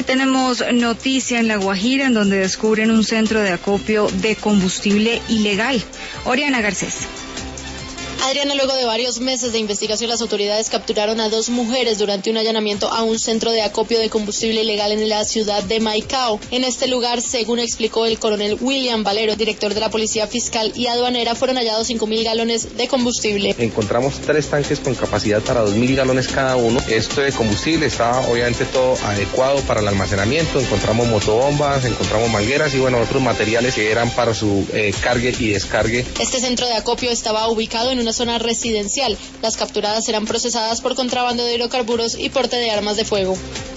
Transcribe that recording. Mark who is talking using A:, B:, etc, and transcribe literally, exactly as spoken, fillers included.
A: tenemos noticia en La Guajira, en donde descubren un centro de acopio de combustible ilegal. Oriana Garcés.
B: Adriana, luego de varios meses de investigación, las autoridades capturaron a dos mujeres durante un allanamiento a un centro de acopio de combustible ilegal en la ciudad de Maicao. En este lugar, según explicó el coronel William Valero, director de la Policía Fiscal y Aduanera, fueron hallados cinco mil galones de combustible.
C: Encontramos tres tanques con capacidad para dos mil galones cada uno. Este combustible estaba obviamente todo adecuado para el almacenamiento. Encontramos motobombas, encontramos mangueras y bueno, otros materiales que eran para su eh, cargue y descargue.
B: Este centro de acopio estaba ubicado en una zona residencial. Las capturadas serán procesadas por contrabando de hidrocarburos y porte de armas de fuego.